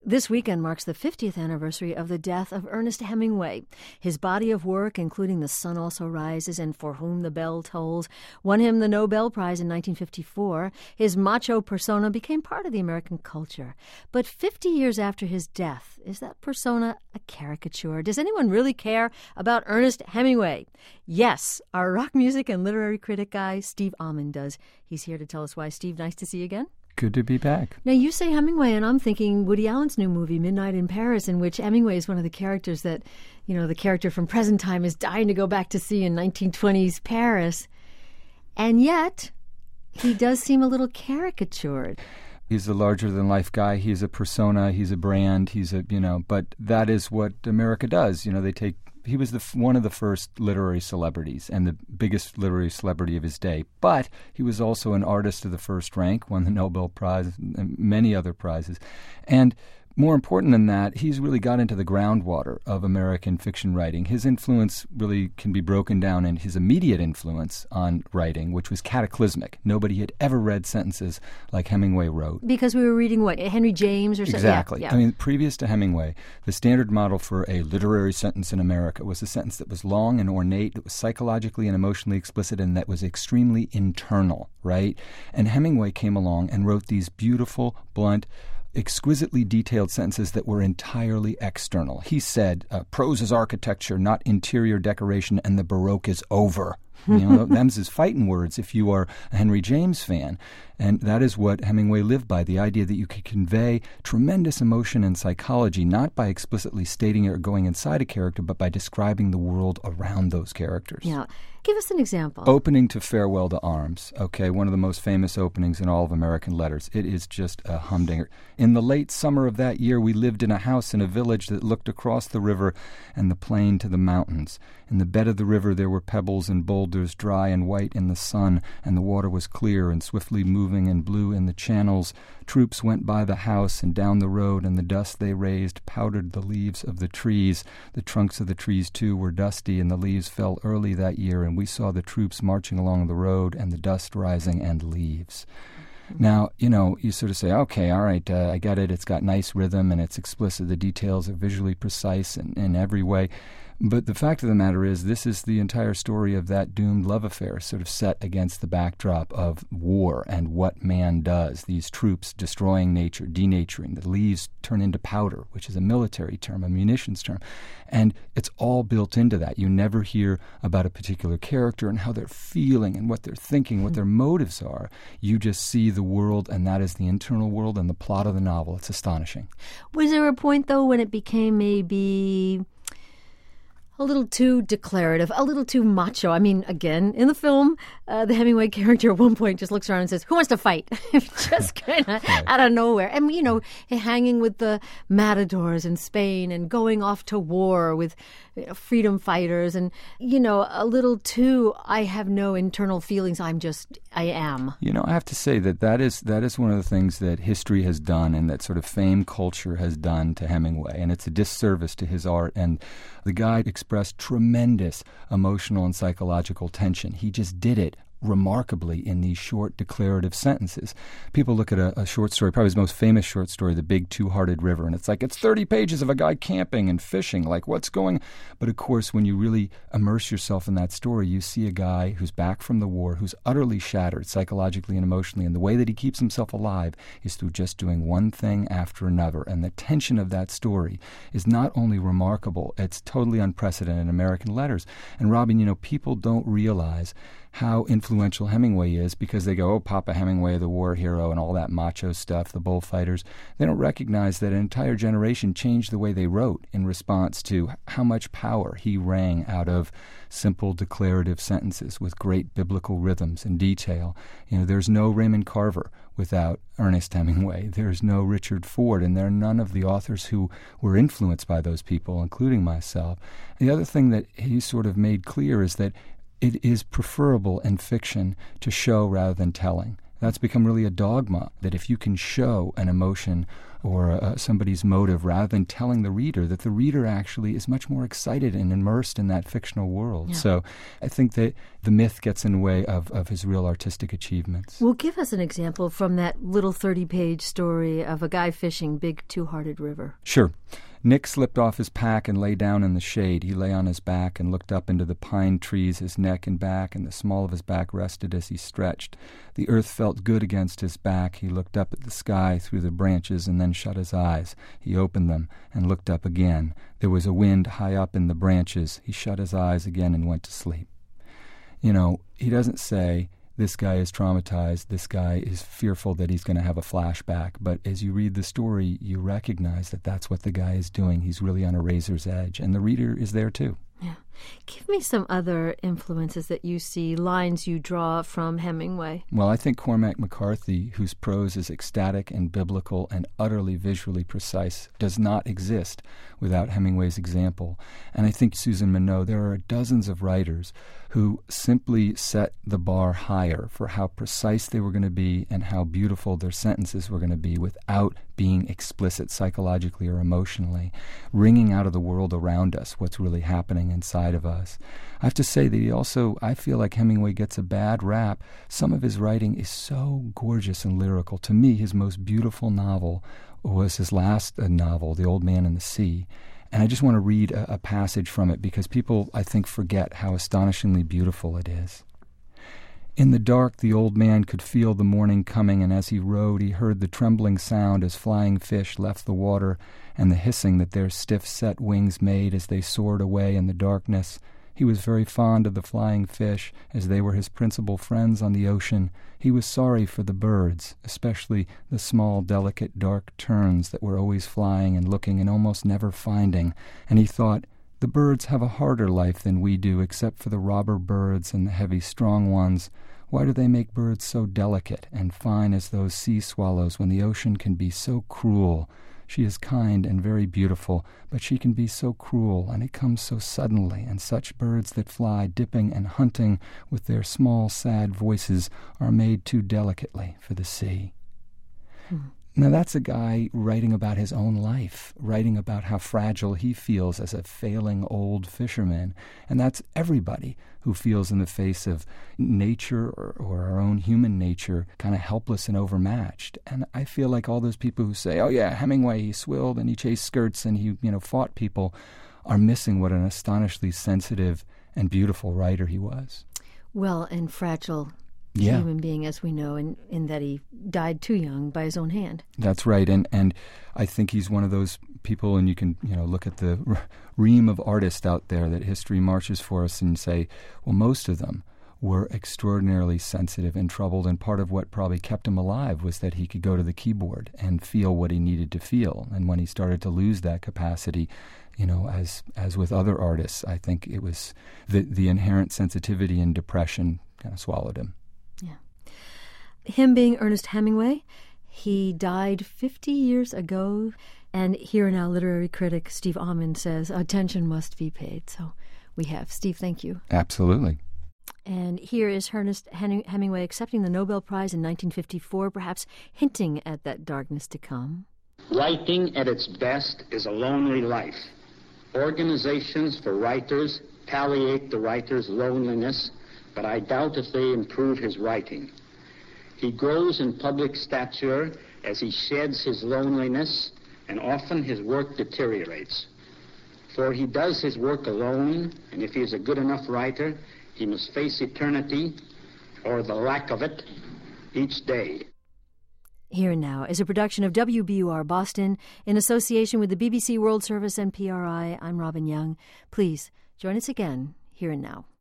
This weekend marks the 50th anniversary of the death of Ernest Hemingway. His body of work, including The Sun Also Rises and For Whom the Bell Tolls, won him the Nobel Prize in 1954. His macho persona became part of the American culture. But 50 years after his death, is that persona a caricature? Does anyone really care about Ernest Hemingway? Yes, our rock music and literary critic guy, Steve Almond, does. He's here to tell us why. Steve, nice to see you again. Good to be back. Now, you say Hemingway, and I'm thinking Woody Allen's new movie, Midnight in Paris, in which Hemingway is one of the characters that, you know, the character from present time is dying to go back to see in 1920s Paris. And yet, he does seem a little caricatured. He's a larger-than-life guy. He's a persona. He's a brand. But that is what America does. He was one of the first literary celebrities and the biggest literary celebrity of his day. But he was also an artist of the first rank, won the Nobel Prize and many other prizes. And more important than that, he's really got into the groundwater of American fiction writing. His influence really can be broken down in his immediate influence on writing, which was cataclysmic. Nobody had ever read sentences like Hemingway wrote. Because we were reading, what, Henry James or something? Exactly. Yeah. I mean, previous to Hemingway, the standard model for a literary sentence in America was a sentence that was long and ornate, that was psychologically and emotionally explicit, and that was extremely internal, right? And Hemingway came along and wrote these beautiful, blunt, exquisitely detailed sentences that were entirely external. He said, prose is architecture, not interior decoration, and the Baroque is over. Them's his fighting words if you are a Henry James fan. And that is what Hemingway lived by, the idea that you could convey tremendous emotion and psychology, not by explicitly stating it or going inside a character, but by describing the world around those characters. Yeah. Give us an example. Opening to Farewell to Arms, one of the most famous openings in all of American letters. It is just a humdinger. In the late summer of that year, we lived in a house in a village that looked across the river and the plain to the mountains. In the bed of the river there were pebbles and boulders, dry and white in the sun, and the water was clear and swiftly moving and blue in the channels. Troops went by the house and down the road, and the dust they raised powdered the leaves of the trees. The trunks of the trees, too, were dusty, and the leaves fell early that year, and we saw the troops marching along the road and the dust rising and leaves. Now, you sort of say, okay, all right, I get it. It's got nice rhythm and it's explicit. The details are visually precise in every way. But the fact of the matter is, this is the entire story of that doomed love affair, sort of set against the backdrop of war and what man does. These troops destroying nature, denaturing. The leaves turn into powder, which is a military term, a munitions term. And it's all built into that. You never hear about a particular character and how they're feeling and what they're thinking, what their motives are. You just see the world, and that is the internal world and the plot of the novel. It's astonishing. Was there a point, though, when it became maybe a little too declarative, a little too macho? I mean, again, in the film, the Hemingway character at one point just looks around and says, "Who wants to fight?" Just kind of out of nowhere. And, hanging with the matadors in Spain and going off to war with freedom fighters and, a little too, I have no internal feelings, I am. I have to say that is one of the things that history has done and that sort of fame culture has done to Hemingway, and it's a disservice to his art. And the guy expressed tremendous emotional and psychological tension. He just did it remarkably in these short declarative sentences. People look at a short story, probably his most famous short story, The Big Two-Hearted River, and it's 30 pages of a guy camping and fishing, what's going. But of course, when you really immerse yourself in that story, you see a guy who's back from the war, who's utterly shattered psychologically and emotionally, and the way that he keeps himself alive is through just doing one thing after another. And the tension of that story is not only remarkable, it's totally unprecedented in American letters. And Robin, people don't realize how influential Hemingway is because they go, oh, Papa Hemingway, the war hero, and all that macho stuff, the bullfighters. They don't recognize that an entire generation changed the way they wrote in response to how much power he wrang out of simple declarative sentences with great biblical rhythms and detail. There's no Raymond Carver without Ernest Hemingway. There's no Richard Ford, and there are none of the authors who were influenced by those people, including myself. The other thing that he sort of made clear is that it is preferable in fiction to show rather than telling. That's become really a dogma, that if you can show an emotion or somebody's motive, rather than telling the reader that the reader actually is much more excited and immersed in that fictional world. Yeah. So I think that the myth gets in the way of his real artistic achievements. Well, give us an example from that little 30-page story of a guy fishing Big Two-Hearted River. Sure. Nick slipped off his pack and lay down in the shade. He lay on his back and looked up into the pine trees. His neck and back and the small of his back rested as he stretched. The earth felt good against his back. He looked up at the sky through the branches and then shut his eyes. He opened them and looked up again. There was a wind high up in the branches. He shut his eyes again and went to sleep. You know, he doesn't say, this guy is traumatized, this guy is fearful that he's going to have a flashback. But as you read the story, you recognize that that's what the guy is doing. He's really on a razor's edge, and the reader is there too. Yeah. Give me some other influences that you see, lines you draw from Hemingway. Well, I think Cormac McCarthy, whose prose is ecstatic and biblical and utterly visually precise, does not exist without Hemingway's example. And I think Susan Minot, there are dozens of writers who simply set the bar higher for how precise they were going to be and how beautiful their sentences were going to be without being explicit psychologically or emotionally, wringing out of the world around us what's really happening inside of us. I have to say that I feel like Hemingway gets a bad rap. Some of his writing is so gorgeous and lyrical. To me, his most beautiful novel was his last novel, The Old Man and the Sea. And I just want to read a passage from it because people, I think, forget how astonishingly beautiful it is. In the dark, the old man could feel the morning coming, and as he rowed, he heard the trembling sound as flying fish left the water and the hissing that their stiff-set wings made as they soared away in the darkness. He was very fond of the flying fish, as they were his principal friends on the ocean. He was sorry for the birds, especially the small, delicate, dark terns that were always flying and looking and almost never finding. And he thought, the birds have a harder life than we do, except for the robber birds and the heavy, strong ones. Why do they make birds so delicate and fine as those sea swallows when the ocean can be so cruel? She is kind and very beautiful, but she can be so cruel, and it comes so suddenly, and such birds that fly dipping and hunting with their small, sad voices are made too delicately for the sea. Now that's a guy writing about his own life, writing about how fragile he feels as a failing old fisherman. And that's everybody who feels in the face of nature or our own human nature kind of helpless and overmatched. And I feel like all those people who say, oh yeah, Hemingway, he swilled and he chased skirts and he fought people, are missing what an astonishingly sensitive and beautiful writer he was. Well, and fragile. Yeah. Human being, as we know, in that he died too young by his own hand. That's right, and I think he's one of those people, and you can look at the ream of artists out there that history marches for us and say, well, most of them were extraordinarily sensitive and troubled, and part of what probably kept him alive was that he could go to the keyboard and feel what he needed to feel. And when he started to lose that capacity, as with other artists, I think it was the inherent sensitivity and depression kind of swallowed him. Yeah. Him being Ernest Hemingway, he died 50 years ago, and here now literary critic Steve Almond says attention must be paid. So we have. Steve, thank you. Absolutely. And here is Ernest Hemingway accepting the Nobel Prize in 1954, perhaps hinting at that darkness to come. Writing at its best is a lonely life. Organizations for writers palliate the writer's loneliness, but I doubt if they improve his writing. He grows in public stature as he sheds his loneliness, and often his work deteriorates. For he does his work alone, and if he is a good enough writer, he must face eternity, or the lack of it, each day. Here and Now is a production of WBUR Boston in association with the BBC World Service and PRI. I'm Robin Young. Please join us again, Here and Now.